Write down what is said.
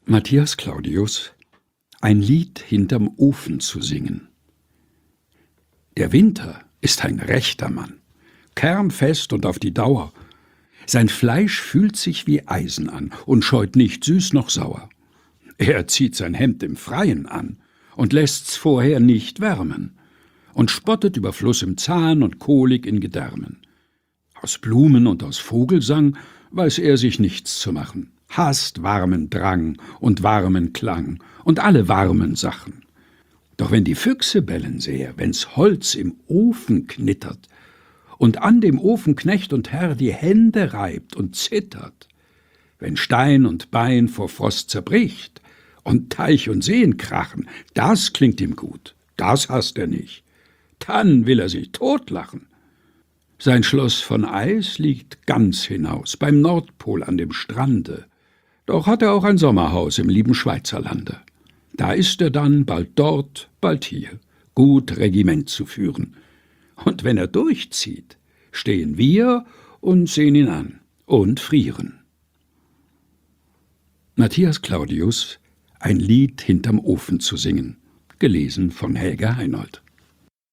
Matthias Claudius: Ein Lied hinterm Ofen zu singen. Der Winter ist ein rechter Mann, kernfest und auf die Dauer. Sein Fleisch fühlt sich wie Eisen an und scheut nicht süß noch sauer. Er zieht sein Hemd im Freien an und lässt's vorher nicht wärmen und spottet über Fluss im Zahn und Kolik in Gedärmen. Aus Blumen und aus Vogelsang weiß er sich nichts zu machen, hasst warmen Drang und warmen Klang und alle warmen Sachen. Doch wenn die Füchse bellen sehr, wenn's Holz im Ofen knittert und an dem Ofen Knecht und Herr die Hände reibt und zittert, wenn Stein und Bein vor Frost zerbricht und Teich und Seen krachen, das klingt ihm gut, das hasst er nicht. Dann will er sich totlachen. Sein Schloss von Eis liegt ganz hinaus, beim Nordpol an dem Strande. Doch hat er auch ein Sommerhaus im lieben Schweizerlande. Da ist er dann bald dort, bald hier, gut Regiment zu führen. Und wenn er durchzieht, stehen wir und sehen ihn an und frieren. Matthias Claudius: Ein Lied hinterm Ofen zu singen. Gelesen von Helga Heinold.